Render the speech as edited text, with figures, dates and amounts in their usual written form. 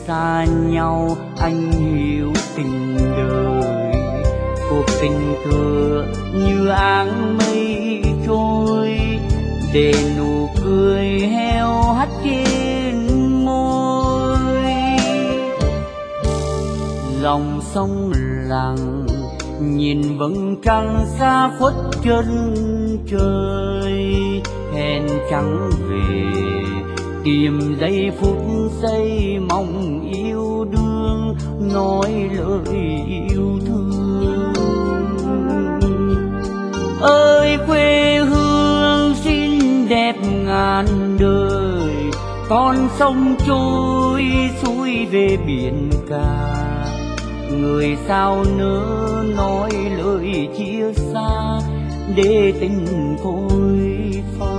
xa nhau anh hiểu tình đời. Cuộc tình thừa như áng mây trôi, để nụ cười heo hắt trên môi. Dòng sông lặng nhìn vầng trăng xa khuất chân trời, hẹn trắng về tìm giây phút giây mong yêu đương, nói lời yêu thương. Ơi quê hương xinh đẹp ngàn đời, con sông trôi xuôi về biển cả. Người sao nỡ nói lời chia xa, để tình phôi pha.